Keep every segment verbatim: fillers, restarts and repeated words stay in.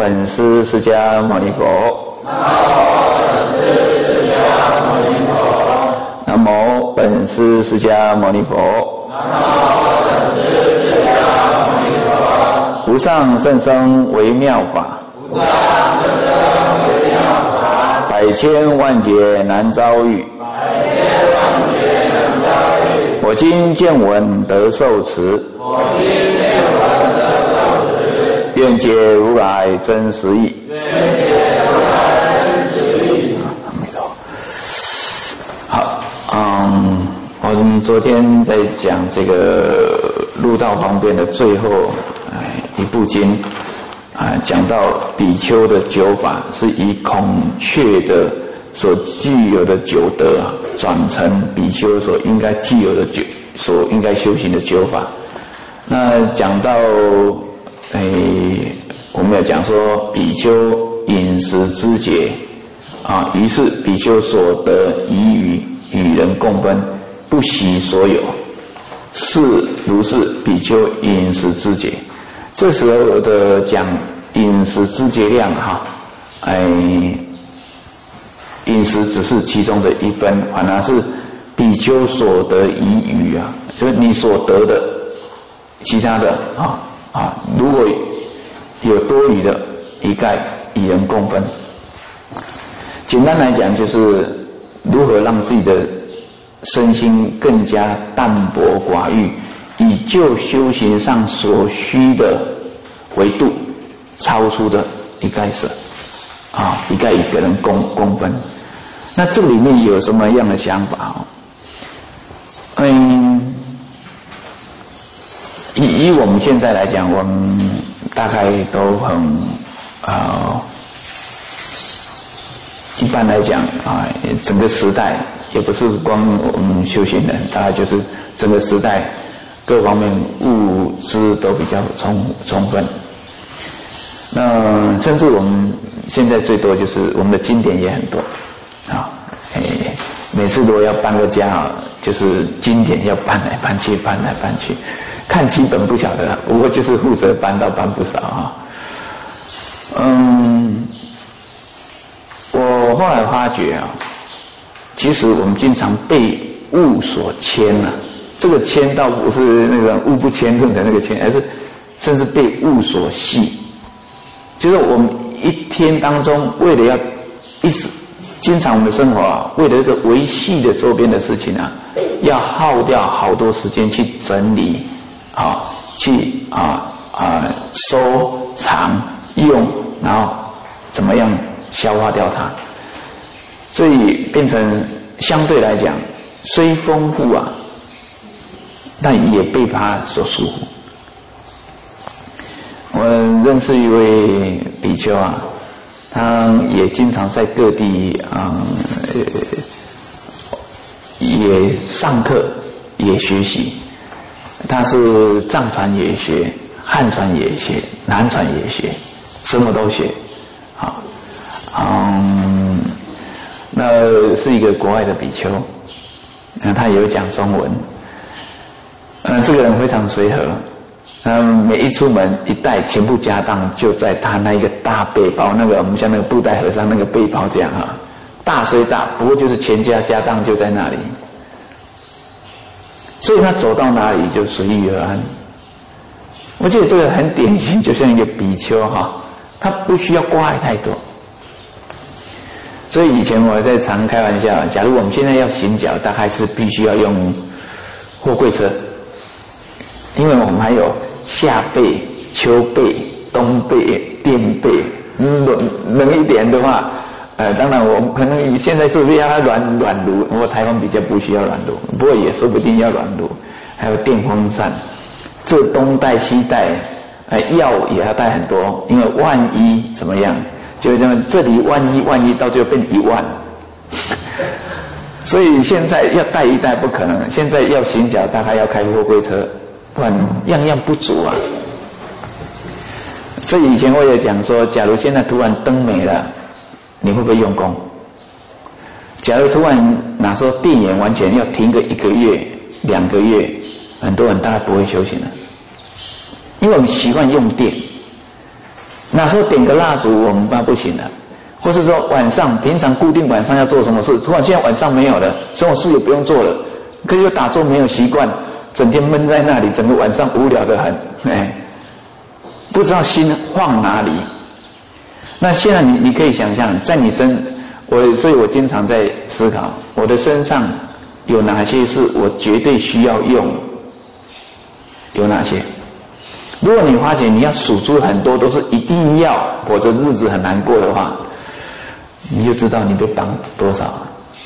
本师释迦牟尼佛。南无本师释迦牟尼佛。无上甚深微妙法，百千万劫难遭遇。我今见闻得受持，愿解如来真实义。好，嗯，我们昨天在讲这个入道方便的最后一部经啊，讲到比丘的酒法是以孔雀的所具有的酒德啊，转成比丘所应该具有的酒，所应该修行的酒法。那讲到诶，我们要讲说比丘饮食之节啊，于是比丘所得宜于与人共分，不惜所有，是如是比丘饮食之节。这时候的讲饮食之节量哈，哎，饮食只是其中的一分，反而是比丘所得宜于啊，就是你所得的其他的啊啊，如果有多余的，一概与人共分。简单来讲，就是如何让自己的身心更加淡泊寡欲，以就修行上所需的维度超出的一概是啊，一概与个人共共分。那这里面有什么样的想法？嗯，以以我们现在来讲，我们大概都很啊、呃，一般来讲啊，整个时代也不是光我们修行人，大概就是整个时代各方面物资都比较充充分。那甚至我们现在最多就是我们的经典也很多啊，哎，每次如果要搬个家啊，就是经典要搬来搬去，搬来搬去，看基本不晓得，不过就是负责搬到搬不少啊。嗯，我后来发觉啊，其实我们经常被物所牵啊，这个牵倒不是那个物不牵论的那个牵，而是甚至被物所系。就是我们一天当中，为了要一直经常我们的生活啊，为了这个维系的周边的事情啊，要耗掉好多时间去整理啊，去啊啊收藏用，然后怎么样消化掉它，所以变成相对来讲虽丰富啊，但也被它所束缚。我认识一位比丘啊，他也经常在各地啊、嗯呃，也上课也学习。他是藏传也学，汉传也学，南传也学，什么都学。好，嗯，那是一个国外的比丘，那他也有讲中文。嗯，这个人非常随和。嗯，每一出门一带全部家当就在他那一个大背包，那个我们像那个布袋和尚那个背包这样哈，大虽大，不过就是全家家当就在那里，所以他走到哪里就随遇而安。我觉得这个很典型，就像一个比丘哈，他不需要挂碍太多。所以以前我在常开玩笑，假如我们现在要行脚，大概是必须要用货柜车，因为我们还有夏背、秋背、冬背、垫背，冷冷一点的话，呃，当然我们可能现在是不是要软软炉？我台湾比较不需要软炉，不过也说不定要软炉，还有电风扇，这东带西带，呃，药也要带很多，因为万一怎么样，就这样，这里万一万一到最后变一万，所以现在要带一带不可能，现在要行脚大概要开货柜车。不然样样不足啊！所以以前我也讲说，假如现在突然灯没了，你会不会用功？假如突然哪时候电源完全要停个一个月、两个月，很多人大概不会修行了，因为我们习惯用电。 哪时候点个蜡烛我们怕不行了，或是说晚上平常固定晚上要做什么事，突然现在晚上没有了，什么事也不用做了，可是打坐没有习惯，整天闷在那里，整个晚上无聊得很，哎，不知道心放哪里。那现在你你可以想象，在你身，我所以我经常在思考，我的身上有哪些是我绝对需要用，有哪些？如果你发觉你要数出很多都是一定要，否则日子很难过的话，你就知道你被绑多少。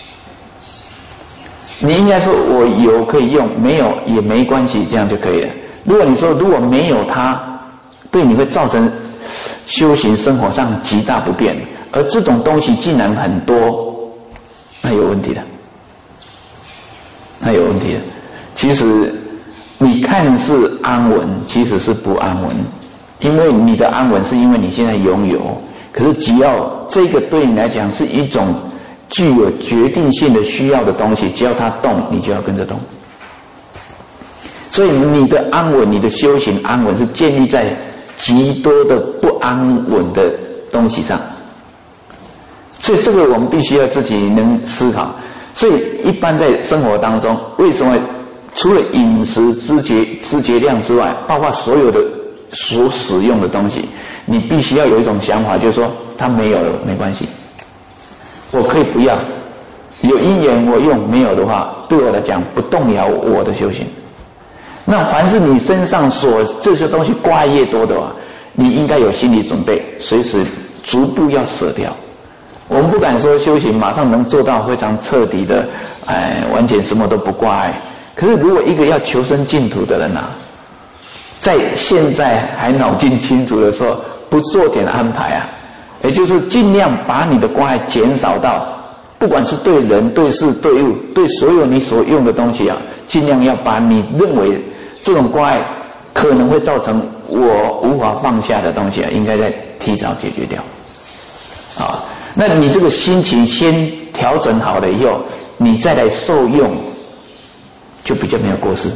你应该说我有可以用，没有也没关系，这样就可以了。如果你说如果没有它，对你会造成修行生活上极大不便，而这种东西竟然很多，那有问题的，那有问题的。其实你看似安稳，其实是不安稳，因为你的安稳是因为你现在拥有，可是只要这个对你来讲是一种具有决定性的需要的东西，只要它动，你就要跟着动。所以你的安稳，你的修行安稳是建立在极多的不安稳的东西上。所以这个我们必须要自己能思考。所以一般在生活当中，为什么除了饮食知觉知觉量之外，包括所有的所使用的东西，你必须要有一种想法，就是说它没有了没关系，我可以不要，有因缘我用，没有的话对我来讲不动摇我的修行。那凡是你身上所这些东西挂越多的话，你应该有心理准备，随时逐步要舍掉。我们不敢说修行马上能做到非常彻底的，哎，完全什么都不挂碍。可是如果一个要求生净土的人啊，在现在还脑筋清楚的时候，不做点安排啊，也就是尽量把你的挂碍减少到，不管是对人、对事、对物、对所有你所用的东西啊，尽量要把你认为这种挂碍可能会造成我无法放下的东西啊，应该在提早解决掉。啊，那你这个心情先调整好了以后，你再来受用，就比较没有过失。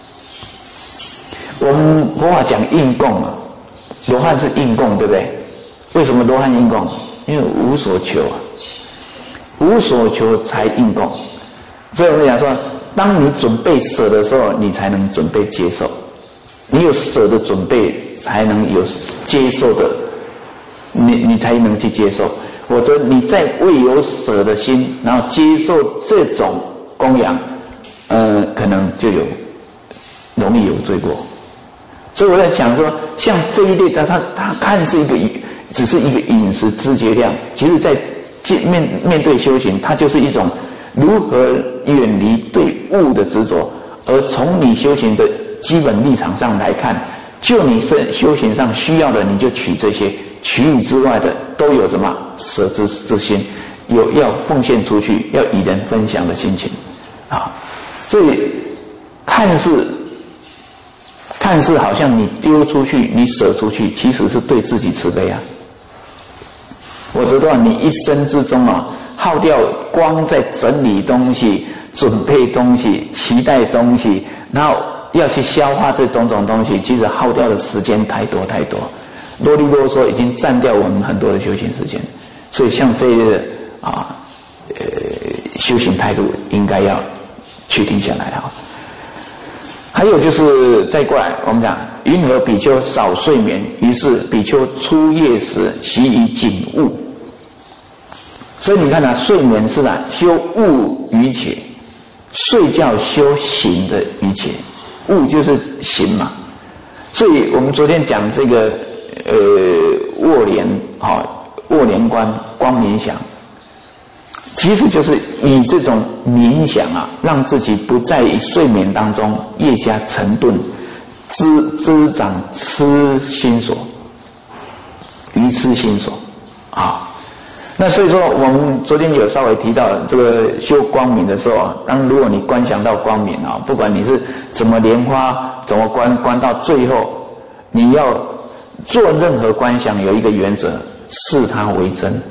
我们佛法讲应供啊，罗汉是应供，对不对？为什么罗汉应供？因为无所求啊，无所求才应供。所以我们讲说，当你准备舍的时候，你才能准备接受。你有舍的准备，才能有接受的，你你才能去接受。否则你在未有舍的心，然后接受这种供养，呃，可能就有容易有罪过。所以我在想说，像这一类的，它它看是一个只是一个饮食知觉量，其实在面面对修行，它就是一种如何远离对物的执着，而从你修行的基本立场上来看，就你身修行上需要的，你就取这些，取以之外的都有什么舍之之心，有要奉献出去，要与人分享的心情啊。所以看似看似好像你丢出去，你舍出去，其实是对自己慈悲啊。我知道你一生之中啊，耗掉光在整理东西、准备东西、期待东西，然后要去消化这种种东西，其实耗掉的时间太多太多，啰里啰嗦已经占掉我们很多的修行时间。所以像这些啊，呃，修行态度应该要确定下来啊。还有就是再过来，我们讲云何比丘少睡眠，于是比丘出夜时习以警悟。所以你看啊，睡眠是啊修悟于且，睡觉修行的于且，悟就是行嘛。所以我们昨天讲这个呃卧莲啊，卧莲观光冥想，其实就是以这种冥想啊，让自己不在于睡眠当中越加沉顿，滋滋长痴心所，愚痴心所啊。那所以说，我们昨天有稍微提到这个修光明的时候啊，当如果你观想到光明啊，不管你是怎么莲花，怎么观，观到最后，你要做任何观想，有一个原则，视它为真。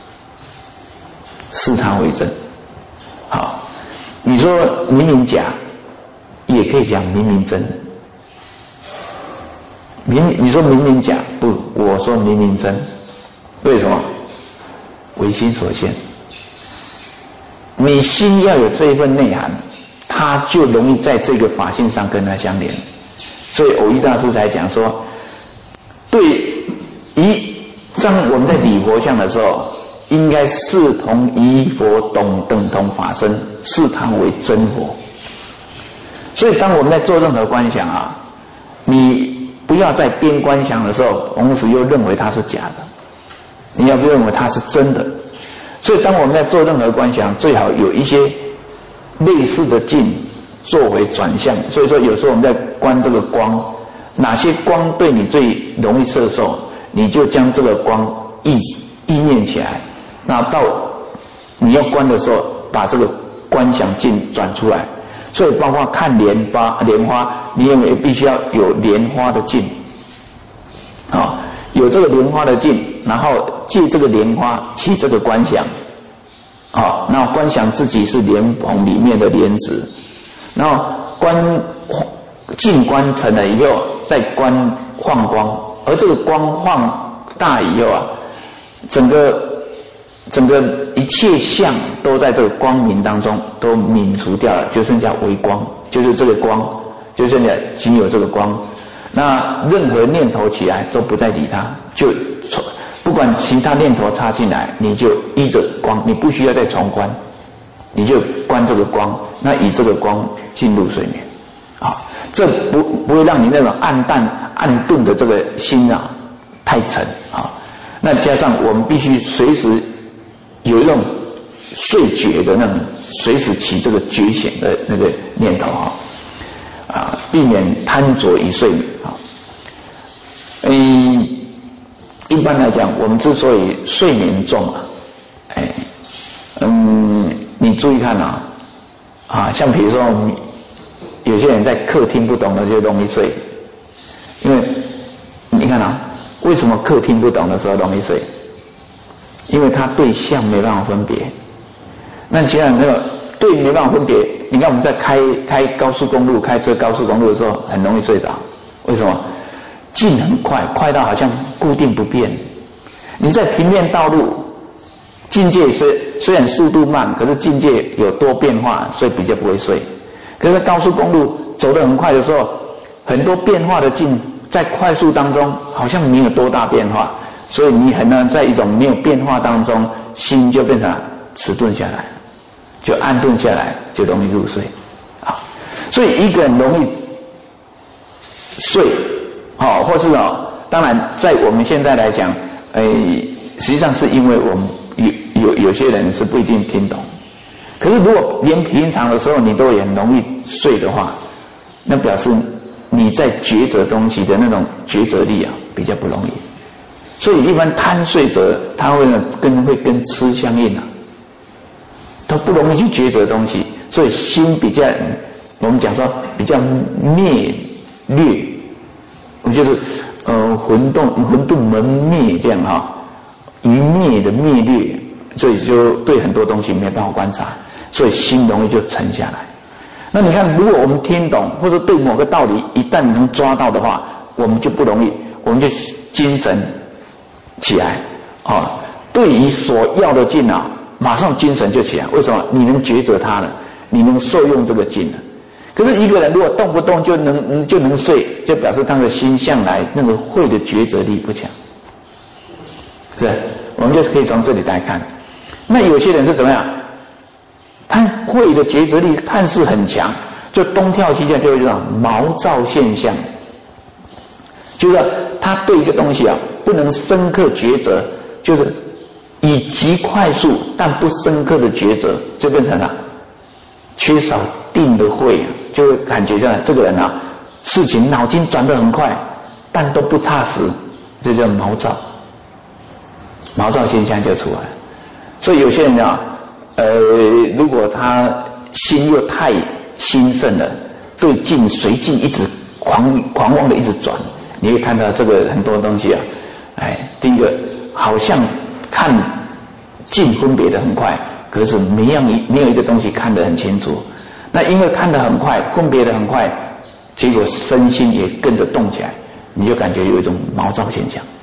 视它为真。好，你说明明假，也可以讲明明真。明你说明明假，不，我我说明明真，为什么？唯心所现。你心要有这一份内涵，它就容易在这个法性上跟它相连。所以偶益大师才讲说，对于当我们在理佛像的时候，应该视同一佛懂等同法身，视它为真佛。所以当我们在做任何观想啊，你不要在边观想的时候同时又认为它是假的，你要不认为它是真的。所以当我们在做任何观想，最好有一些类似的境作为转向。所以说有时候我们在观这个光，哪些光对你最容易摄受，你就将这个光意意念起来，那到你要观的时候把这个观想境转出来。所以包括看莲花，莲花你也必须要有莲花的境啊，有这个莲花的境，然后借这个莲花起这个观想啊，那观想自己是莲蓬里面的莲子，然后观境观成了以后再观晃光，而这个光晃大以后啊，整个整个一切相都在这个光明当中都泯除掉了，就剩下微光，就是这个光，就剩下仅有这个光。那任何念头起来都不再理它，就不管其他念头插进来，你就依着光，你不需要再重观，你就观这个光，那以这个光进入睡眠啊，这不不会让你那种暗淡暗钝的这个心啊太沉啊。那加上我们必须随时有一种睡觉的那种，随时起这个觉醒的那个念头啊，啊，避免贪着于睡眠啊。嗯，一般来讲，我们之所以睡眠重啊，哎，嗯，你注意看啊，啊，像比如说我们有些人在课听不懂的就容易睡，因为你看啊，为什么课听不懂的时候容易睡？因为他对象没办法分别。那既然那个对没办法分别，你看我们在开开高速公路、开车高速公路的时候，很容易睡着。为什么？进很快，快到好像固定不变。你在平面道路，境界虽虽然速度慢，可是境界有多变化，所以比较不会睡。可是高速公路走得很快的时候，很多变化的境在快速当中好像没有多大变化。所以你很难在一种没有变化当中，心就变成迟钝下来，就安顿下来，就容易入睡啊。所以一个人容易睡，哦，或是哦，当然在我们现在来讲，诶，实际上是因为我们有有有些人是不一定听懂。可是如果连平常的时候你都也很容易睡的话，那表示你在抉择东西的那种抉择力啊，比较不容易。所以一般贪睡者，他会跟会跟吃相应啊，他不容易去抉择东西，所以心比较，我们讲说比较灭略，就是呃混沌混沌门灭这样哈、啊，于灭的灭略，所以就对很多东西没办法观察，所以心容易就沉下来。那你看，如果我们听懂或者对某个道理一旦能抓到的话，我们就不容易，我们就精神起来啊，对于所要的境啊，马上精神就起来。为什么？你能抉择它了，你能受用这个境了。可是一个人如果动不动就能就能睡，就表示他的心向来那个慧的抉择力不强，是吧？我们就可以从这里来看。那有些人是怎么样？他慧的抉择力看似很强，就东跳西跳，就会这种毛躁现象，就是他对一个东西啊不能深刻抉择，就是以极快速但不深刻的抉择，就变成了缺少定的慧啊，就会感觉到这个人啊事情脑筋转得很快，但都不踏实，这叫毛躁，毛躁现象就出来了。所以有些人啊，呃，如果他心又太兴盛了，对境随境一直狂狂妄的一直转，你会看到这个很多东西啊，哎，第一个好像看境分别的很快，可是没有一没有一个东西看得很清楚。那因为看得很快，分别得很快，结果身心也跟着动起来，你就感觉有一种毛躁现象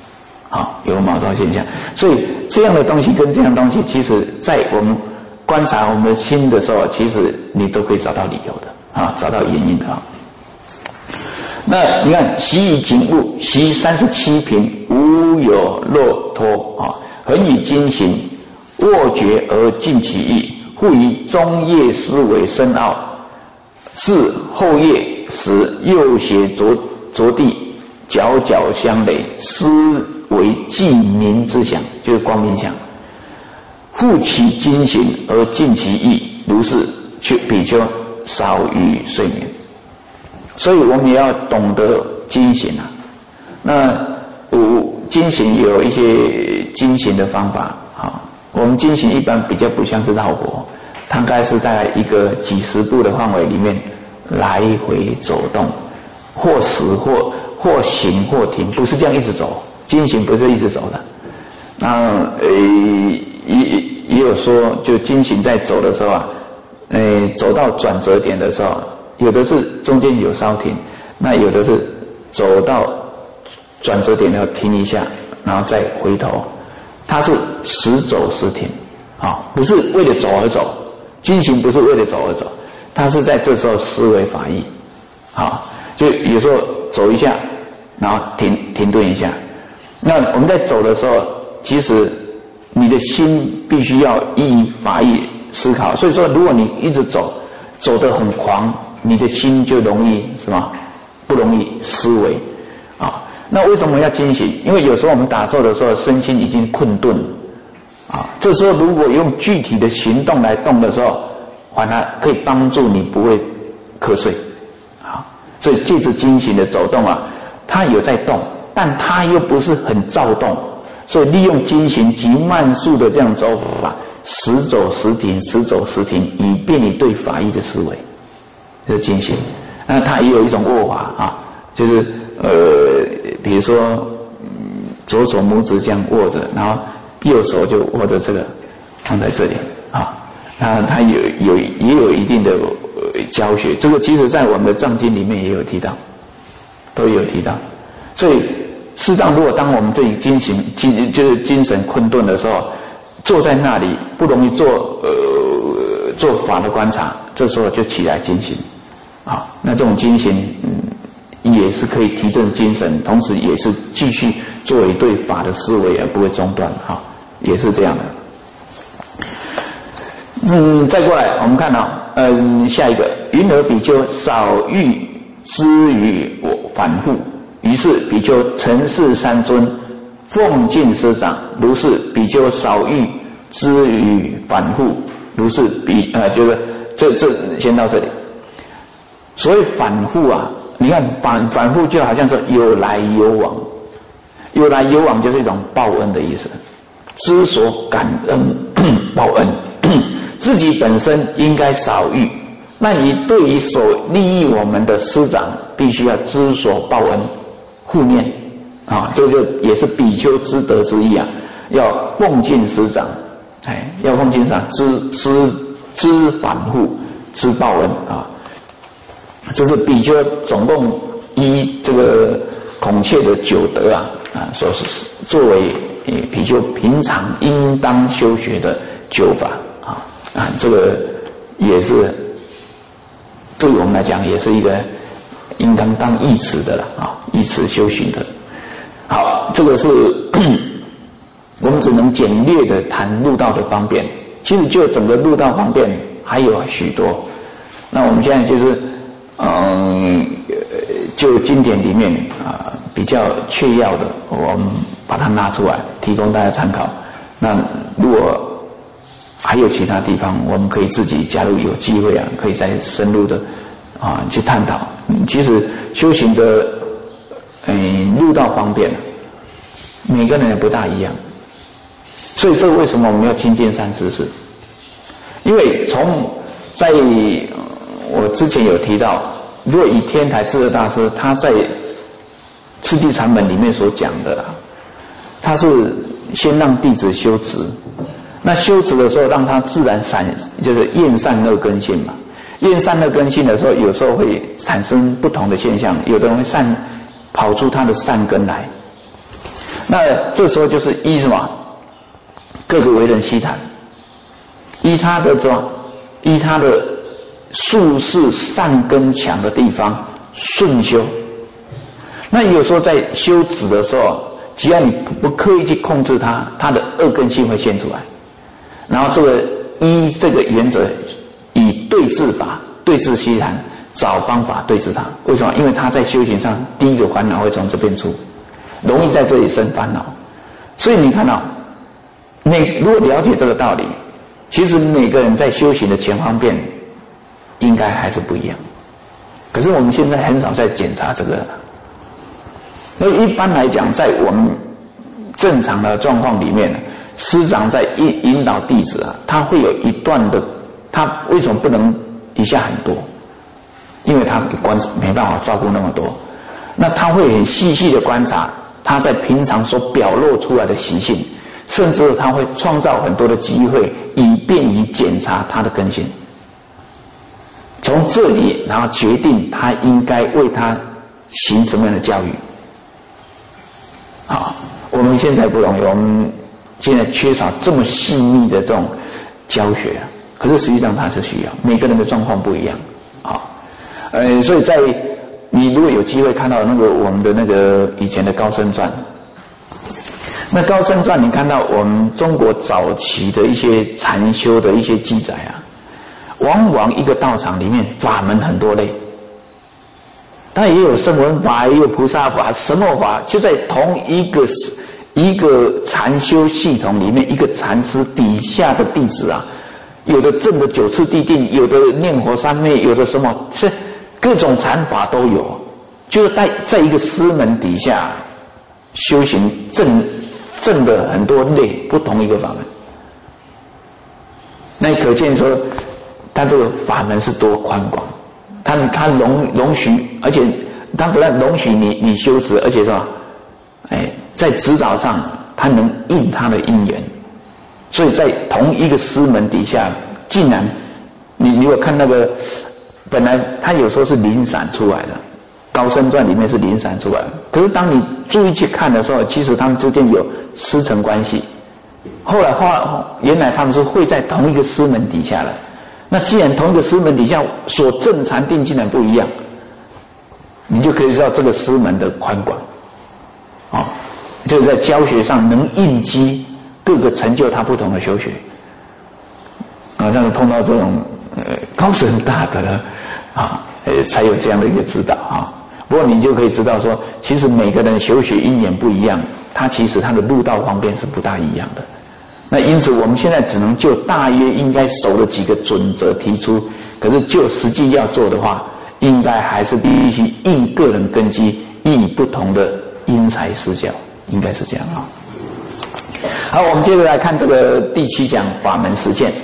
好，有毛躁现象。所以这样的东西跟这样的东西，其实在我们观察我们的心的时候，其实你都可以找到理由的啊，找到原因的啊。那你看，习以景物，习三十七品，无有落脱啊，恒以精行，握觉而尽其意，复以中叶思维深奥，至后叶时右胁着着地，角角相累，思为既明之想，就是光明想。复其精行而尽其意，如是却比丘少于睡眠。所以我们也要懂得精行啊。那五精行有一些精行的方法啊。我们精行一般比较不像是绕脖，大概是在一个几十步的范围里面来回走动，或死或或行或停，不是这样一直走。精行不是一直走的。那呃也也有说，就精行在走的时候啊，呃走到转折点的时候。有的是中间有稍停，那有的是走到转折点要停一下，然后再回头。它是时走时停，啊，不是为了走而走。精行不是为了走而走，它是在这时候思维法义，啊，就有时候走一下，然后停停顿一下。那我们在走的时候，其实你的心必须要依法义思考。所以说，如果你一直走，走得很狂。你的心就容易什么？不容易思维啊。那为什么要精行？因为有时候我们打坐的时候，身心已经困顿啊。这时候如果用具体的行动来动的时候，反而可以帮助你不会瞌睡啊。所以借着精行的走动啊，它有在动，但它又不是很躁动，所以利用精行极慢速的这样走法，时走时停，时走时停，以便你对法义的思维。这精行，那它也有一种握法啊，就是呃，比如说，嗯，左手拇指这样握着，然后右手就握着这个放在这里啊，那它有有也有一定的、呃、教学，这个其实在我们的藏经里面也有提到，都有提到，所以适当如果当我们对精神精就是精神困顿的时候，坐在那里不容易做呃做法的观察，这时候就起来精行。啊，那这种精行，嗯，也是可以提振精神，同时也是继续作为对法的思维而不会中断，哈、啊，也是这样的。嗯，再过来我们看到、啊，嗯，下一个，云何比丘少欲知于我反复？于是比丘陈氏三尊，奉敬师长，如是比丘少欲知于反复，如是比呃，就是这这先到这里。所谓反复啊，你看反反复就好像说有来有往，有来有往就是一种报恩的意思。知所感恩报恩，自己本身应该少欲，那你对于所利益我们的师长，必须要知所报恩，护念啊，这就也是比丘之德之一啊，要奉敬师长，哎，要奉敬师长，知知知反复，知报恩啊。这是比丘总共依这个孔雀的九德啊啊，所是作为比丘平常应当修学的九法啊啊，这个也是对我们来讲也是一个应当当依持的了啊，依持修行的。好，这个是我们只能简略的谈入道的方便，其实就整个入道方便还有许多。那我们现在就是。嗯，就经典里面啊、呃、比较确要的，我们把它拿出来，提供大家参考。那如果还有其他地方，我们可以自己假如有机会啊，可以再深入的啊去探讨。嗯、其实修行的嗯入道方便，每个人也不大一样。所以这为什么我们要亲近善知识？因为从在我之前有提到，如果以天台智者大师他在次第禅门里面所讲的，他是先让弟子修持，那修持的时候让他自然散，就是厌善恶根性嘛。厌善恶根性的时候，有时候会产生不同的现象，有的人会善跑出他的善根来。 那这时候就是依什么？各个为人悉谈，依他的什么？依他的术士善根强的地方顺修。那有时候在修止的时候，只要你不刻意去控制它，它的恶根性会现出来。然后这个依这个原则，以对治法对治悉谈，找方法对治它。为什么？因为他在修行上第一个烦恼会从这边出，容易在这里生烦恼。所以你看到，你如果了解这个道理，其实每个人在修行的前方便应该还是不一样。可是我们现在很少在检查这个。那一般来讲，在我们正常的状况里面，师长在引引导弟子啊，他会有一段的，他为什么不能一下很多？因为他观没办法照顾那么多，那他会很细细的观察他在平常所表露出来的习性，甚至他会创造很多的机会，以便于检查他的根性。从这里，然后决定他应该为他行什么样的教育。啊，我们现在不容易，我们现在缺少这么细密的这种教学，可是实际上它是需要，每个人的状况不一样啊。呃，所以在你如果有机会看到那个我们的那个以前的高僧传，那高僧传你看到我们中国早期的一些禅修的一些记载啊，往往一个道场里面法门很多类。它也有声闻法，也有菩萨法，什么法就在同一个一个禅修系统里面，一个禅师底下的弟子啊，有的证的九次地定，有的念佛三昧，有的什么，是各种禅法都有，就是在在一个师门底下修行证证的很多类不同一个法门。那可见说，他这个法门是多宽广。他他容容许，而且他不但容许你你修持，而且是吧？哎，在指导上他能应他的因缘，所以在同一个师门底下，竟然你如果看那个，本来他有时候是零散出来的，高僧传里面是零散出来的，可是当你注意去看的时候，其实他们之间有师承关系。后来后原来他们是会在同一个师门底下的。那既然同一个师门底下所证禅定竟然不一样，你就可以知道这个师门的宽广，哦，就是在教学上能应激各个成就他不同的修学，啊，让你碰到这种呃高深大德啊，呃才有这样的一个指导啊。不过你就可以知道说，其实每个人修学因缘不一样，他其实他的路道方面是不大一样的。那因此我们现在只能就大约应该守的几个准则提出，可是就实际要做的话，应该还是必须应个人根基，应不同的因材施教，应该是这样啊。好，我们接着来看这个第七讲法门实践。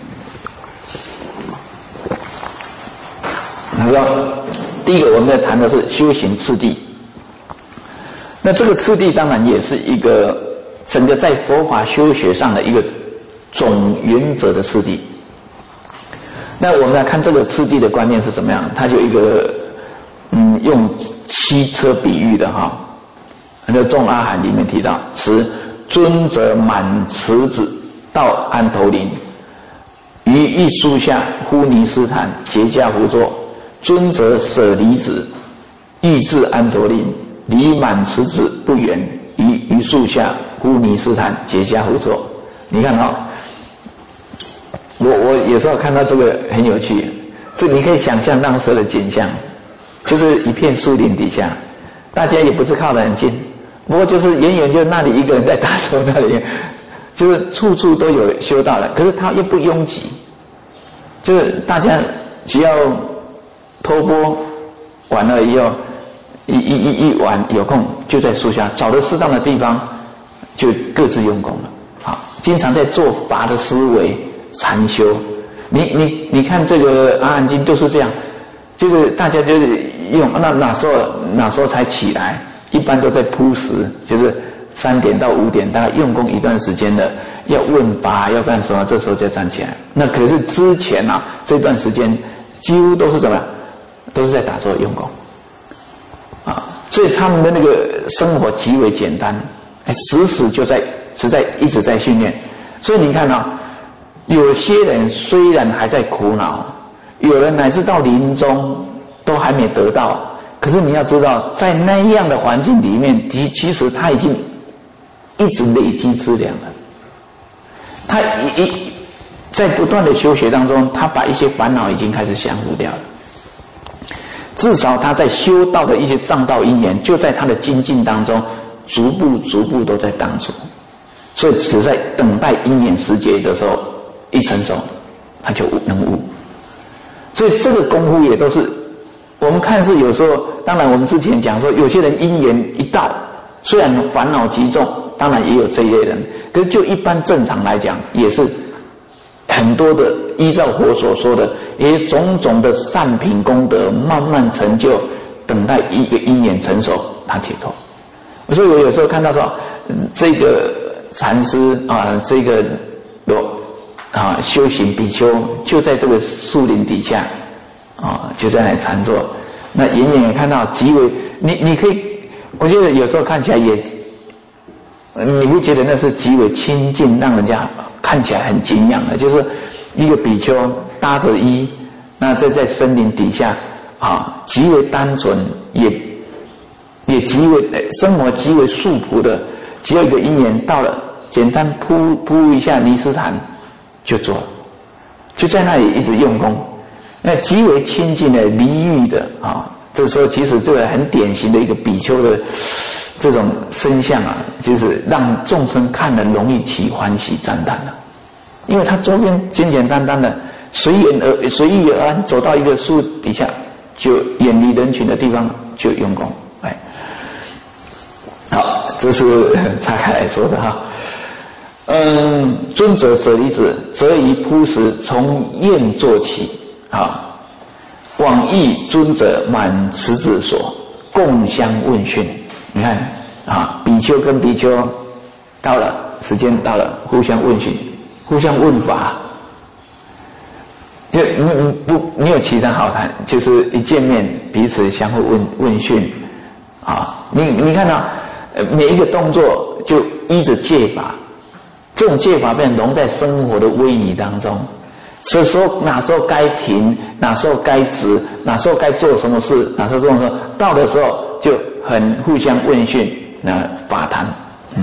他说，第一个我们要谈的是修行次第。那这个次第当然也是一个整个在佛法修学上的一个总原则的次第。那我们来看这个次第的观念是怎么样？它有一个嗯，用汽车比喻的哈，那个《众阿含》里面提到，此尊者满池子到安头林，于一树下呼尼斯坦结跏趺坐。尊者舍离子，欲至安头林，离满池子不远，于于树下呼尼斯坦结跏趺坐。你看啊、哦，我我有时候看到这个很有趣，这你可以想象当时的景象，就是一片树林底下，大家也不是靠得很近，不过就是远远就那里一个人在打坐，那里就是处处都有修道的，可是他又不拥挤，就是大家只要托钵完了以后，一一一一晚有空就在树下找到适当的地方，就各自用功了。好，经常在做法的思维禅修。你你你看这个阿含经都是这样，就是大家就是用那哪时候哪时候才起来，一般都在铺食，就是三点到五点，大概用功一段时间的，要问法要干什么，这时候就站起来。那可是之前啊这段时间几乎都是怎么样？都是在打坐用功啊，所以他们的那个生活极为简单， 时时就在是在一直在训练。所以你看啊、哦，有些人虽然还在苦恼，有人乃至到临终都还没得到，可是你要知道，在那样的环境里面，其其实他已经一直累积资粮了。他一一在不断的修学当中，他把一些烦恼已经开始降服掉了。至少他在修道的一些障道因缘，就在他的精进当中，逐步逐步都在当中。所以只在等待因缘时节的时候一成熟，他就能悟。所以这个功夫也都是我们看似有时候，当然我们之前讲说，有些人因缘一到，虽然烦恼极重，当然也有这一类人，可是就一般正常来讲，也是很多的依照佛所说的，也种种的善品功德慢慢成就，等待一个因缘成熟，他解脱。所以我有时候看到说，嗯、这个禅师啊，这个有啊修行比丘就在这个树林底下啊，就在那禅坐，那远远也看到极为你你可以，我觉得有时候看起来也，你不觉得那是极为清净，让人家看起来很敬仰的，就是一个比丘搭着衣，那在在森林底下啊，极为单纯，也也极为生活极为素朴的，只有一个因缘到了，简单铺铺一下泥石毯就做了，就在那里一直用功，那极为亲近的离欲的啊，这时候其实这个很典型的一个比丘的这种身相啊，就是让众生看了容易起欢喜赞叹的，因为他周边简简单单的随缘而随遇而安，走到一个树底下就远离人群的地方就用功，哎，好，这是拆开来说的哈。嗯，尊者舍利子，则以铺石从宴做起啊，往诣尊者满池子所，共相问讯。你看啊，比丘跟比丘到了时间到了，互相问讯，互相问法。因为你你不没有其他好谈，就是一见面彼此相互问问讯啊。你你看到、啊、每一个动作就依着戒法。这种戒法便融在生活的威仪当中，所以说哪时候该停，哪时候该止，哪时候该做什么事，哪时候做什么事，到的时候就很互相问讯，那法谈，嗯，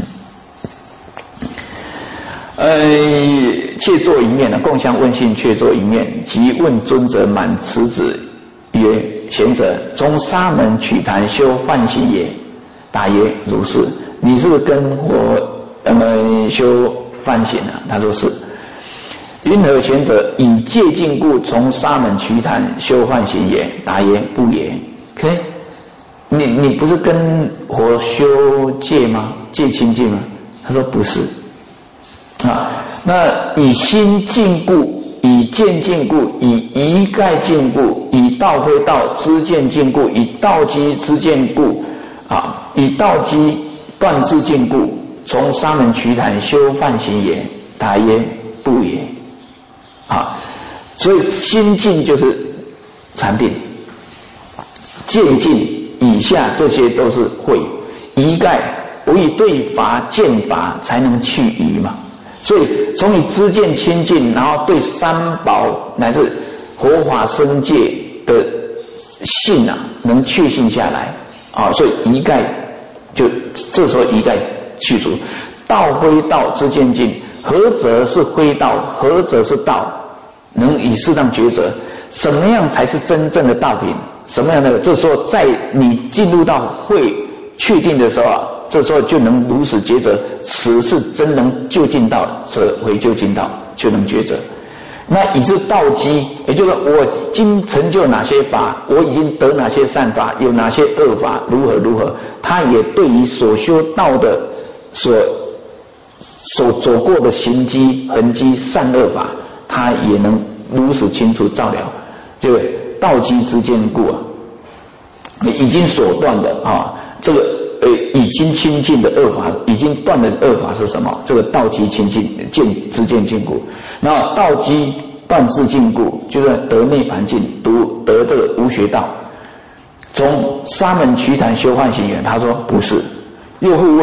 呃，却坐一面呢，共相问讯，却坐一面，即问尊者满池子曰：贤者，从沙门取坛修梵行也？答曰：如是。你是跟我呃修梵行啊？他说是。因何贤者以戒禁故从沙门瞿昙修梵行也？答曰：不也。可以，你你不是跟我修戒吗？戒清净吗？他说不是啊。那以心禁故，以见禁故，以一概禁故，以道非道知见禁故，以道机知见故啊，以道机断知禁故，从沙门瞿昙修梵行也？答曰：不也。啊，所以心境就是禅定，见境以下这些都是慧，一概不以对法见法才能去疑嘛。所以从你知见清净，然后对三宝乃至佛法僧戒的信啊，能确信下来啊，所以一概就这时候一概去除。道非道知见境，何则是非道？何则是道？能以适当抉择，什么样才是真正的道品？什么样的？这时候在你进入到会确定的时候啊，这时候就能如实抉择，此是真能就近道，则为就近道，就能抉择。那以致道机，也就是我已经成就哪些法，我已经得哪些善法，有哪些恶法，如何如何，他也对于所修道的所所走过的行迹痕迹善恶法，他也能如实清楚照了，就道机之见故啊，已经所断的啊，这个呃已经清净的恶法，已经断的恶法是什么？这个道机清净见之见禁故，然后道机断自禁故，就是得涅盘境，读得这个无学道。从沙门瞿昙修梵行也，他说不是。又复问：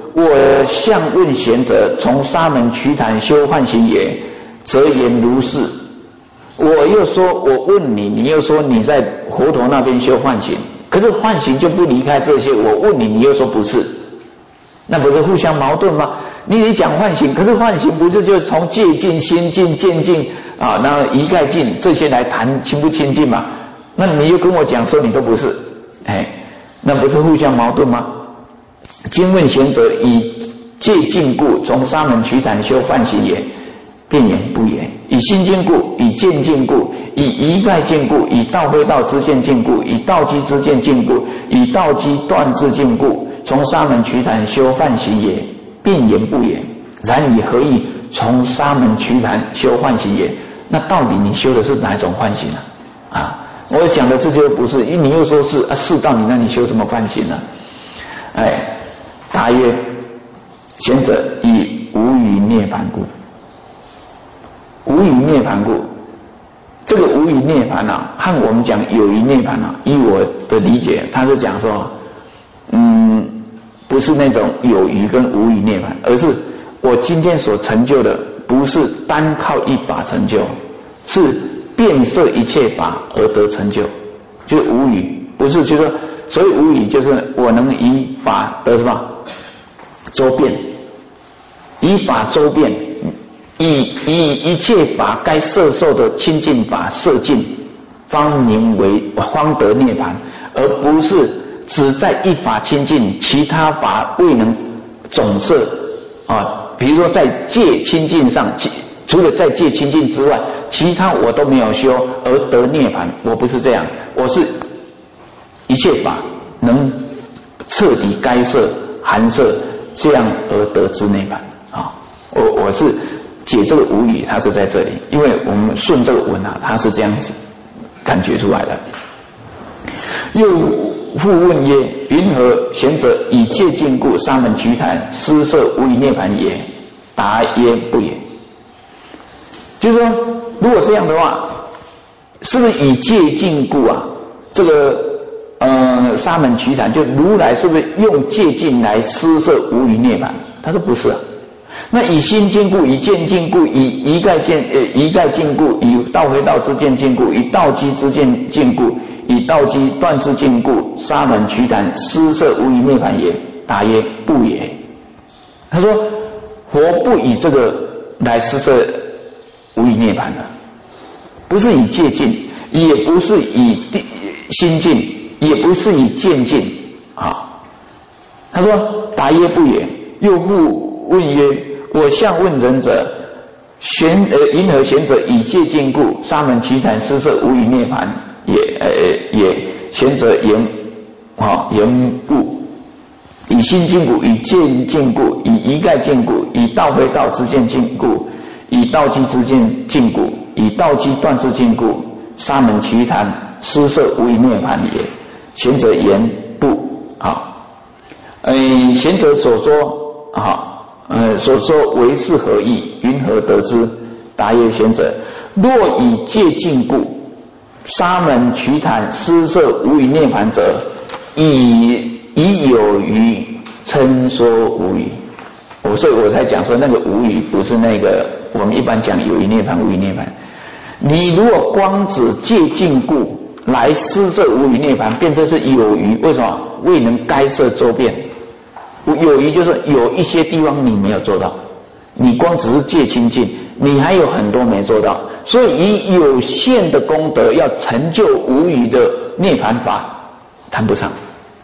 我向问贤者，从沙门瞿昙修梵行也，则言如是。我又说，我问你，你又说你在佛陀那边修梵行，可是梵行就不离开这些。我问你，你又说不是，那不是互相矛盾吗？你得讲梵行，可是梵行不是就是从戒禁、心禁、见禁啊，那一概禁这些来谈清不清净吗？那你又跟我讲说你都不是，哎，那不是互相矛盾吗？今问贤者，以戒禁故，从沙门瞿昙修梵行也，便言不言；以心禁故，以见禁故，以一概禁故，以道非道之见禁故，以道机之见禁故，以道机断之禁故，从沙门瞿昙修梵行也，便言不言。然以何以从沙门瞿昙修梵行也？那到底你修的是哪一种梵行呢？啊，我讲的这就不是，因为你又说是啊，是道理，那你修什么梵行呢？哎，答曰：贤者，以无余涅槃故。无余涅槃故，这个无余涅槃啊，和我们讲有余涅槃啊，依我的理解，他是讲说，嗯，不是那种有余跟无余涅槃，而是我今天所成就的，不是单靠一法成就，是遍摄一切法而得成就，就是无余，不是就是说，所以无余就是我能以法得什么周遍，以法周遍，以以一切法该摄受的清净法摄尽，方名为方得涅槃，而不是只在一法清净，其他法未能总摄啊。比如说在戒清净上，除了在戒清净之外，其他我都没有修而得涅槃，我不是这样，我是一切法能彻底该摄含摄，这样而得之涅槃啊。我我是解这个无语，它是在这里，因为我们顺这个文啊，它是这样子感觉出来的。又复问曰：云何贤者以戒禁故，沙门瞿昙施设无余涅槃也？答曰：不也。就是说，如果这样的话，是不是以戒禁故啊？这个呃沙门瞿昙就如来是不是用戒禁来施设无余涅槃？他说不是啊。那以心禁故，以见禁故，以一概见呃一概禁故，以道非道之见禁故，以道机之见禁故，以道机断之禁故，沙门瞿昙施设无余涅槃也？答曰：不也。他说佛不以这个来施设无余涅槃的，不是以戒禁，也不是以心禁，也不是以见禁啊。他说答曰：不也。又复问曰：我向问仁者，玄呃因何贤者以戒禁故，沙门瞿昙施设无余涅槃也？呃也。贤者言啊言不。以心禁故，以见禁故，以一概禁故，以道非道之见禁故，以道机之见禁故，以道机断之禁故，沙门瞿昙施设无余涅槃也。贤者言不啊。呃贤者所说啊呃所说为是何意？云何得之？答曰：贤者，若以戒禁故，沙门瞿昙施设无余涅槃者，以以有余称说无余。我所以我才讲说那个无余不是那个我们一般讲有余涅槃无余涅槃。你如果光指戒禁故来施设无余涅槃，变成是有余，为什么？未能该摄周遍。有余就是有一些地方你没有做到，你光只是戒清净，你还有很多没做到，所以以有限的功德要成就无余的涅槃法，谈不上，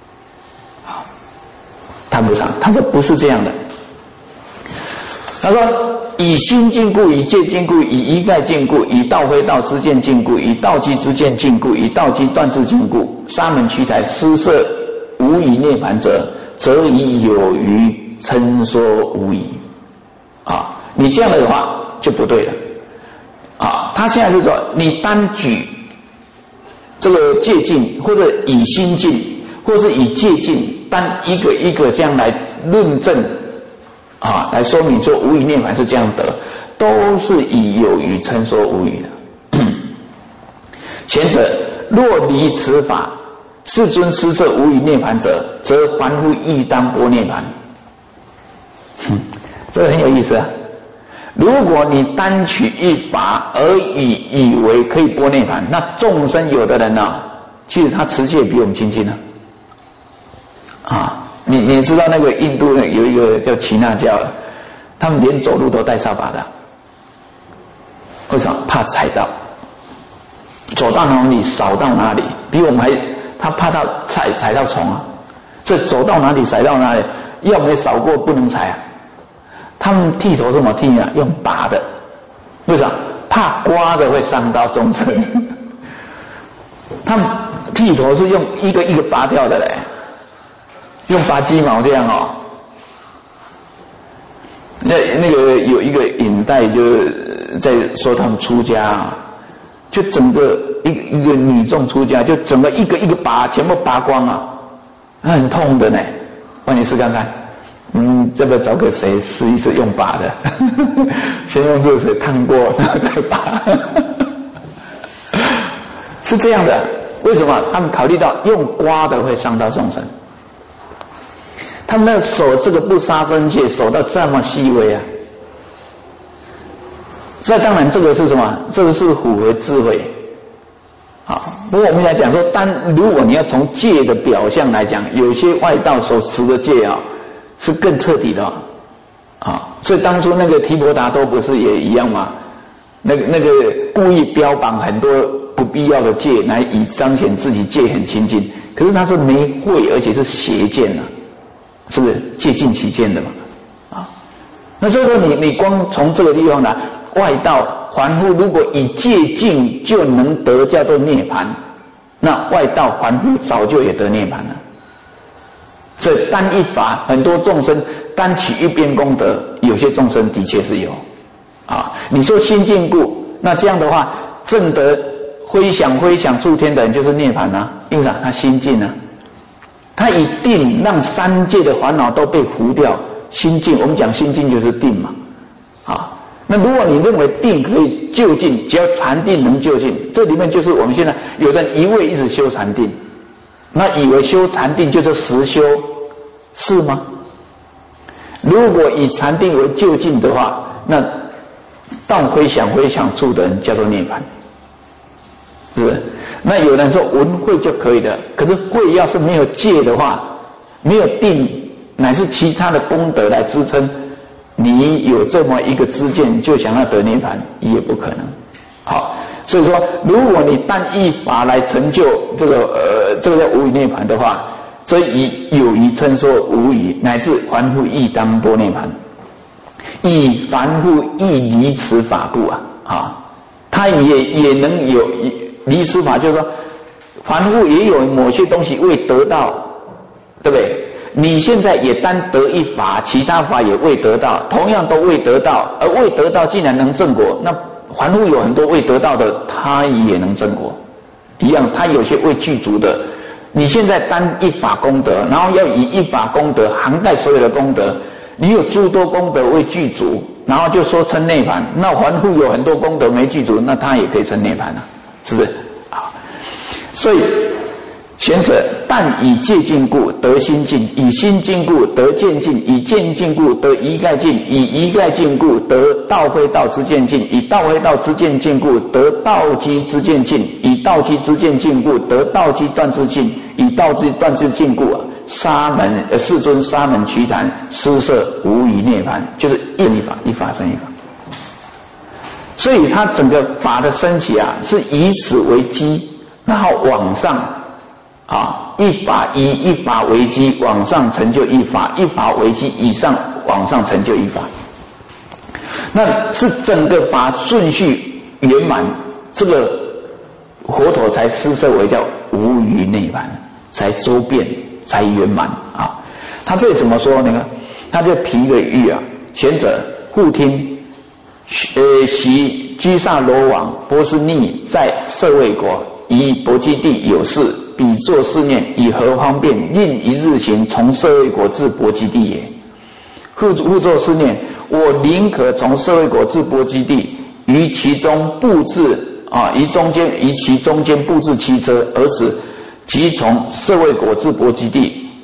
谈不上。他说不是这样的。他说以心禁故，以戒禁故，以一概禁故，以道非道之见禁故，以道机之见禁故，以道机断之禁故，沙门瞿昙施设无余涅槃者，则以有余称说无余啊。你这样的话就不对了啊。他现在是说你单举这个戒禁，或者以心禁，或是以戒禁，单一个一个这样来论证啊，来说明说无余涅槃是这样得，都是以有余称说无余的。贤者，若离此法，世尊施设无余涅槃者，则凡夫亦当般涅槃。 这个很有意思啊。如果你单取一法而以以为可以波涅槃，那众生有的人呢、啊，其实他持戒比我们亲近呢。啊，你你知道那个印度有一个叫耆那教，他们连走路都带扫把的，为什么？怕踩到，走到哪里扫到哪里，比我们还他怕到踩踩到虫啊，所以走到哪里踩到哪里，要没扫过不能踩啊。他们剃头怎么剃啊？用拔的，为什么？怕刮的会伤到众生。他们剃头是用一个一个拔掉的嘞。用拔鸡毛这样哦，那那个有一个引带就是在说他们出家，就整个一个一个女众出家，就整个一个一个拔，全部拔光啊，很痛的呢。帮你试看看，嗯，这个找给谁试一试用拔的，先用热水烫过，然后再拔，是这样的。为什么？他们考虑到用刮的会伤到众生。他们的手这个不杀生戒守到这么细微啊，这当然这个是什么？这个是符合智慧。好，不过我们来讲说，单如果你要从戒的表象来讲，有些外道所持的戒啊，是更彻底的啊。啊，所以当初那个提婆达多不是也一样吗？那个那个故意标榜很多不必要的戒，来以彰显自己戒很清净，可是他是没慧，而且是邪见啊。是不是戒尽其见的嘛？啊，那所以说你你光从这个地方来，外道凡夫如果以戒尽就能得叫做涅槃，那外道凡夫早就也得涅槃了。所以单一法，很多众生单取一边功德，有些众生的确是有啊。你说心净故，那这样的话，证得回想回想诸天的人就是涅槃啊，因为啥？他心净啊。他以定让三界的烦恼都被除掉，心净，我们讲心净就是定嘛，啊，那如果你认为定可以就近，只要禅定能就近，这里面就是我们现在有人一味一直修禅定，那以为修禅定就是实修，是吗？如果以禅定为就近的话，那到回想回想处的人叫做涅槃，是不是？那有人说闻慧就可以的，可是慧要是没有戒的话，没有定乃至其他的功德来支撑，你有这么一个知见就想要得涅槃也不可能。好，所以说如果你单依法来成就这个呃这个叫无余涅槃的话，则以有余称说无余，乃至凡夫亦当波涅槃，以凡夫亦离此法故啊啊，他也也能有离此法，就是说凡夫也有某些东西未得到，对不对？你现在也单得一法，其他法也未得到，同样都未得到，而未得到竟然能证果，那凡夫有很多未得到的，他也能证果，一样，他有些未具足的。你现在单一法功德，然后要以一法功德涵盖所有的功德，你有诸多功德未具足，然后就说称涅槃，那凡夫有很多功德没具足，那他也可以称涅槃啊，是不是啊？所以贤者但以戒禁故得心净，以心净故得见净，以见净故得一概净，以一概净故得道非道之见净，以道非道之见净故得道基之见净，以道基之见净故得道基断之净，以道基断之净故啊，沙门呃世尊沙门瞿昙施设无余涅槃，就是一法一法生一法。所以他整个法的升起啊，是以此为基，然后往上啊，一法以一法为基，往上成就一法，一法为基，以上往上成就一法。那是整个法顺序圆满，这个佛陀才施设为叫无余涅槃，才周遍，才圆满啊。他这里怎么说呢？他就提一个喻啊，贤者复听，呃，习居萨罗王波斯匿在舍卫国，以薄基地有事，彼作是念：以何方便，令一日行从舍卫国至薄基地也？复复作是念：我宁可从舍卫国至薄基地，于其中布置啊，于中间于其中间布置汽车，而使即从舍卫国至薄基地，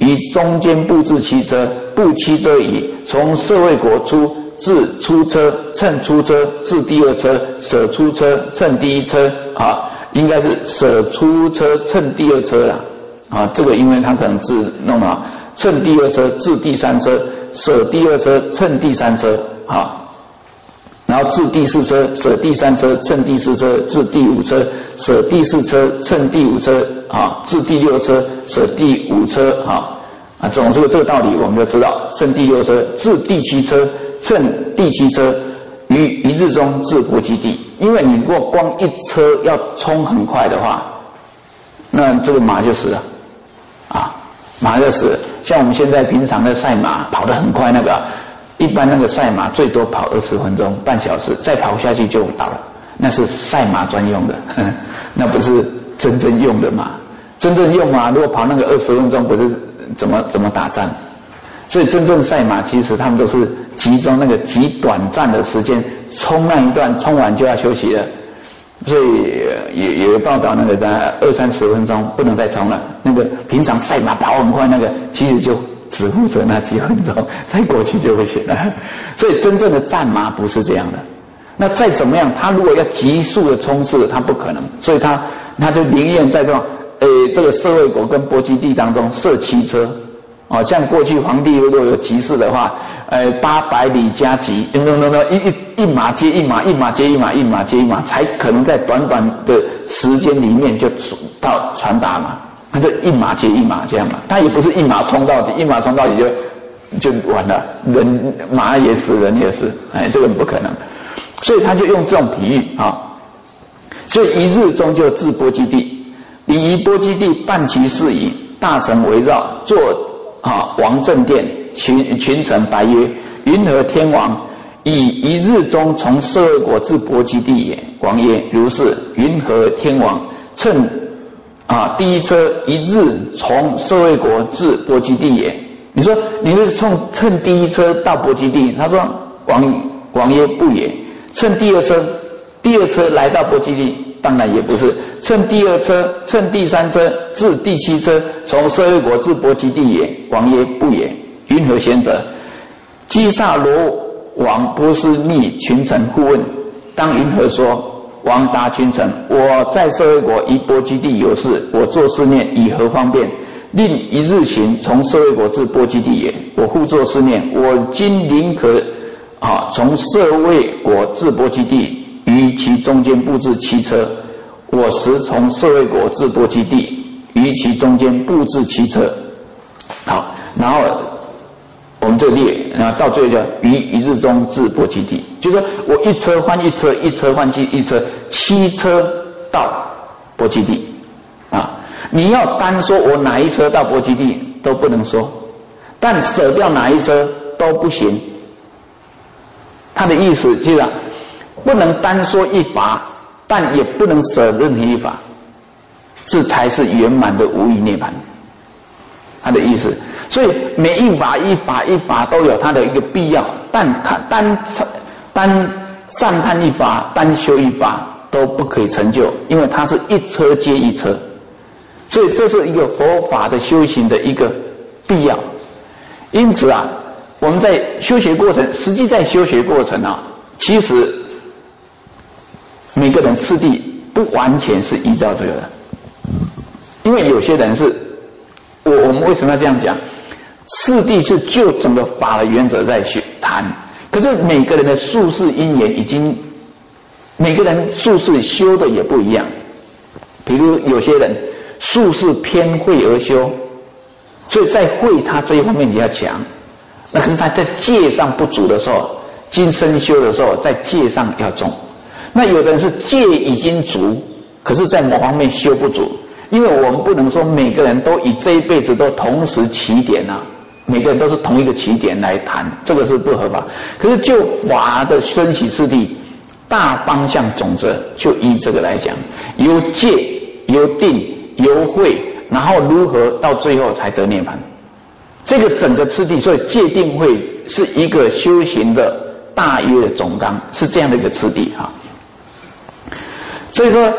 于中间布置七车，布七车矣。从舍卫国出，至出车，乘出车，至第二车，舍出车，乘第一车啊，应该是舍出车乘第二车啦啊，这个因为他可能字弄了，乘第二车至第三车，舍第二车乘第三车啊。然后至第四车，舍第三车，乘第四车，至第五车，舍第四车，乘第五车，啊，至第六车，舍第五车，啊，啊，总之这个道理我们就知道，乘第六车，至第七车，乘第七车，于一日中至波基地。因为你如果光一车要冲很快的话，那这个马就死了，啊，马就死了。像我们现在平常的赛马跑得很快那个。一般那个赛马最多跑二十分钟、半小时，再跑下去就倒了，那是赛马专用的，呵呵，那不是真正用的马。真正用马，如果跑那个二十分钟，不是怎么怎么打仗？所以真正赛马，其实他们都是集中那个极短暂的时间，冲那一段，冲完就要休息了。所以也有报道，那个在二三十分钟不能再冲了。那个平常赛马跑很快，那个其实就只负责那几分钟，再过去就会行了。所以真正的战马不是这样的。那再怎么样，他如果要急速的冲刺，他不可能，所以他他就宁愿在这种呃这个舍卫国跟波基地当中设七车。哦，像过去皇帝如果有急事的话，呃八百里加急，等等等等，一一一马接一马，一马接一马，一马接一马，才可能在短短的时间里面就到传达嘛。他就一马接一马这样嘛，他也不是一马冲到底，一马冲到底就就完了，人马也死，人也死，哎，这个不可能，所以他就用这种比喻啊，所以一日中就至波基地，礼仪波基地办其事宜，大臣围绕，坐啊王正殿，群群臣白曰：云何天王以一日中从舍卫国至波基地也？王曰：如是。云何天王乘啊，第一车一日从舍卫国至波基地也。你说你是从乘第一车到波基地？他说王王曰不也。乘第二车，第二车来到波基地，当然也不是。乘第二车，乘第三车至第七车，从舍卫国至波基地也。王曰不也。云何贤者？基萨罗王波斯匿群臣互问，当云何说？王答群臣：我在舍卫国一波基地有事，我作思念，以何方便？令一日行，从舍卫国至波基地也。我复作思念，我今宁可啊，从舍卫国至波基地，于其中间布置七车。我时从舍卫国至波基地，于其中间布置七车。好，然后我们这列，然后到最后叫于一日中至波基地，就是说我一车换一车，一车换一车，七车到波基地啊。你要单说我哪一车到波基地都不能说，但舍掉哪一车都不行。他的意思就是不能单说一法，但也不能舍任何一法，这才是圆满的无余涅槃。他的意思，所以每一法一法一法都有它的一个必要，但单单赞叹一法，单修一法都不可以成就，因为它是一车接一车，所以这是一个佛法的修行的一个必要。因此啊，我们在修学过程，实际在修学过程啊，其实每个人次第不完全是依照这个的，因为有些人是。我我们为什么要这样讲？次第是就整个法的原则在学谈，可是每个人的宿世因缘已经，每个人宿世修的也不一样。比如有些人宿世偏慧而修，所以在慧他这一方面比较强，那可是他在戒上不足的时候，今生修的时候在戒上要重。那有的人是戒已经足，可是在某方面修不足。因为我们不能说每个人都以这一辈子都同时起点啊，每个人都是同一个起点来谈，这个是不合法。可是就法的升起次第，大方向总则就依这个来讲，由戒、由定、由慧，然后如何到最后才得涅槃，这个整个次第，所以戒定慧是一个修行的大约的总纲，是这样的一个次第哈。所以说。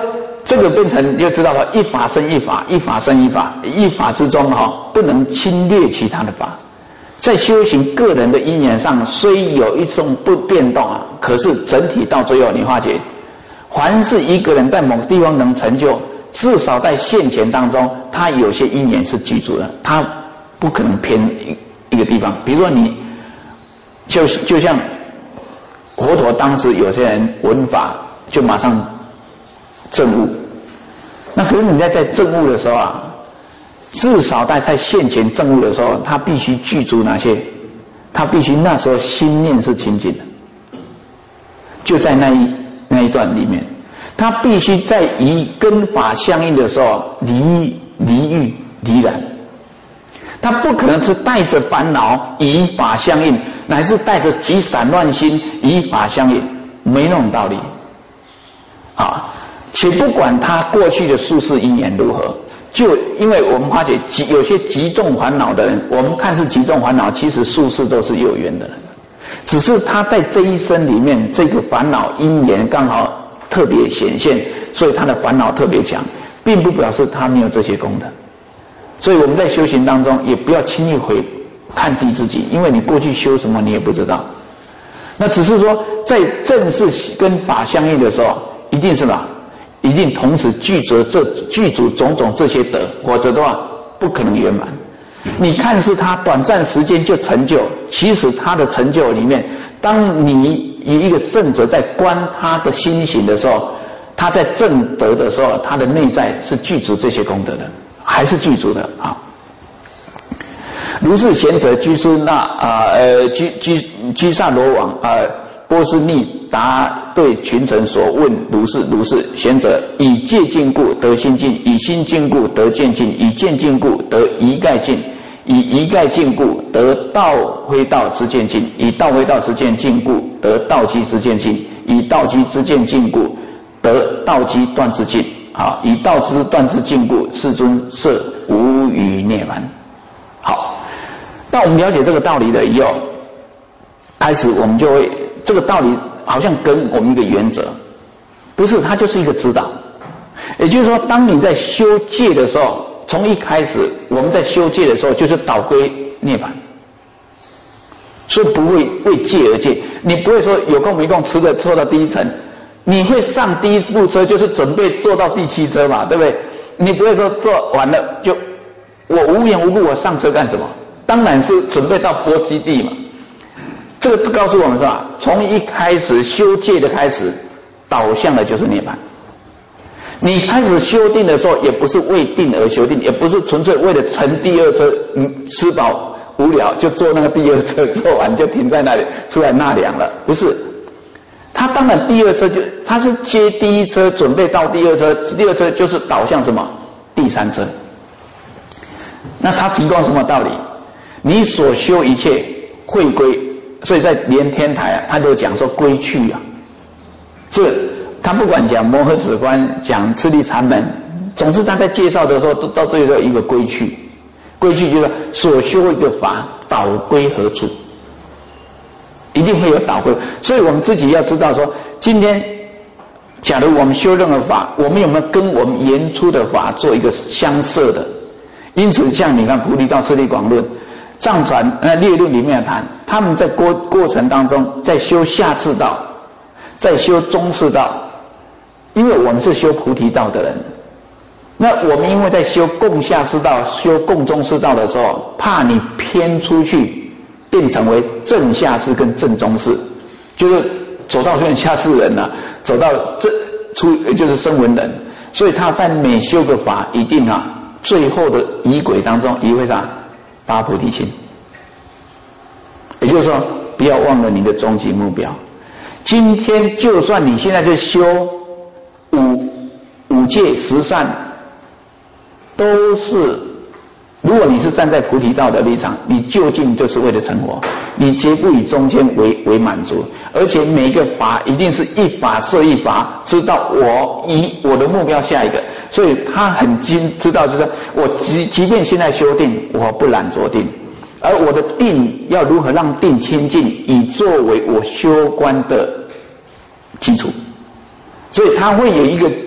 这个变成就知道了，一法生一法，一法生一法，一法之中哈、哦，不能侵略其他的法。在修行个人的因缘上，虽有一种不变动啊，可是整体到最后，你发觉，凡是一个人在某个地方能成就，至少在现前当中，他有些因缘是具足的，他不可能偏一个地方。比如说你，就就像佛陀当时有些人闻法就马上证悟，那可是你在在证悟的时候啊，至少在在现前证悟的时候，他必须具足哪些？他必须那时候心念是清净的，就在那一那一段里面，他必须在与跟法相应的时候离离欲离染，他不可能是带着烦恼与法相应，乃是带着极散乱心与法相应，没那种道理啊！且不管他过去的宿世因缘如何，就因为我们发觉极有些极重烦恼的人，我们看是极重烦恼，其实宿世都是有缘的人，只是他在这一生里面，这个烦恼因缘刚好特别显现，所以他的烦恼特别强，并不表示他没有这些功德。所以我们在修行当中，也不要轻易回看低自己，因为你过去修什么你也不知道。那只是说，在正式跟法相应的时候，一定是吧？一定同时具足这具足种种这些德，否则的话不可能圆满。你看似他短暂时间就成就，其实他的成就里面，当你以一个圣者在观他的心行的时候，他在正德的时候，他的内在是具足这些功德的，还是具足的啊。如是贤者居士那啊呃居居居萨罗王啊。呃波斯匿答对群臣所问如是如是，贤者以戒禁故得心净，以心净故得见净，以见净故得一概净，以一概净故得道非道之见净，以道非道之见净故得道机之见净，以道机之见净故得道机断之净。好，以道之断之净故，世尊摄无余涅槃。好，那我们了解这个道理了以后，开始我们就会。这个道理好像跟我们一个原则，不是，它就是一个指导。也就是说，当你在修戒的时候，从一开始我们在修戒的时候，就是导归涅槃，所以不会为戒而戒。你不会说有空没空吃的坐到第一层，你会上第一部车，就是准备坐到第七车嘛，对不对？你不会说坐完了就我无缘无故我上车干什么？当然是准备到波基地嘛。这个告诉我们是吧？从一开始修戒的开始，导向的就是涅槃。你开始修定的时候，也不是为定而修定，也不是纯粹为了乘第二车，嗯，吃饱无聊就坐那个第二车，坐完就停在那里，出来纳凉了，不是。他当然第二车就他是接第一车，准备到第二车，第二车就是导向什么？第三车。那他提供什么道理？你所修一切会归。所以在莲天台啊，他就讲说归去啊，这他不管讲摩诃止观，讲次第禅门，总之他在介绍的时候，都到最后一个归去，归去就是所修一个法导归何处，一定会有导归。所以我们自己要知道说，今天假如我们修任何法，我们有没有跟我们原初的法做一个相摄的？因此，像你看《菩提道次第广论》。藏传呃列论里面谈，他们在过过程当中，在修下次道，在修中次道，因为我们是修菩提道的人，那我们因为在修共下士道、修共中士道的时候，怕你偏出去，变成为正下士跟正中士，就是走到变下士人了、啊，走到这出就是声闻人，所以他在每修个法，一定啊，最后的仪轨当中，仪会上。发菩提心，也就是说，不要忘了你的终极目标。今天就算你现在是修五五戒十善，都是如果你是站在菩提道的立场，你究竟就是为了成佛，你绝不以中间为为满足，而且每一个法一定是一法摄一法，知道我以我的目标下一个。所以他很精知道，就是我即即便现在修定，我不懒着定，而我的定要如何让定清净，以作为我修观的基础。所以他会有一个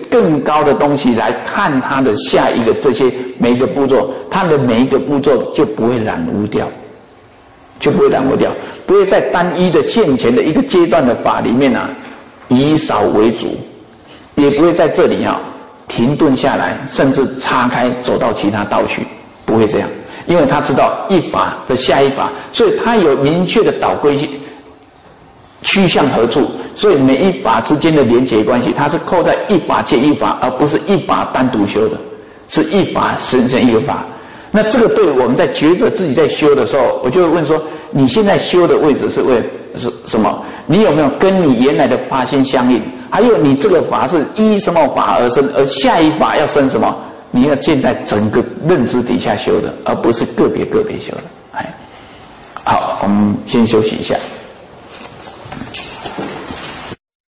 更高的东西来看它的下一个这些每一个步骤，它的每一个步骤就不会染污掉，就不会染污掉，不会在单一的现前的一个阶段的法里面啊，以少为主，也不会在这里啊停顿下来，甚至岔开走到其他道去，不会这样，因为他知道一法的下一法，所以他有明确的导归趋向何处，所以每一法之间的连结关系，它是扣在一法接一法，而不是一法单独修的，是一法生成一个法。那这个对我们在觉着自己在修的时候，我就会问说，你现在修的位置是为是什么？你有没有跟你原来的发心相应？还有你这个法是依什么法而生，而下一法要生什么？你要建在整个认知底下修的，而不是个别个别修的。哎，好，我们先休息一下。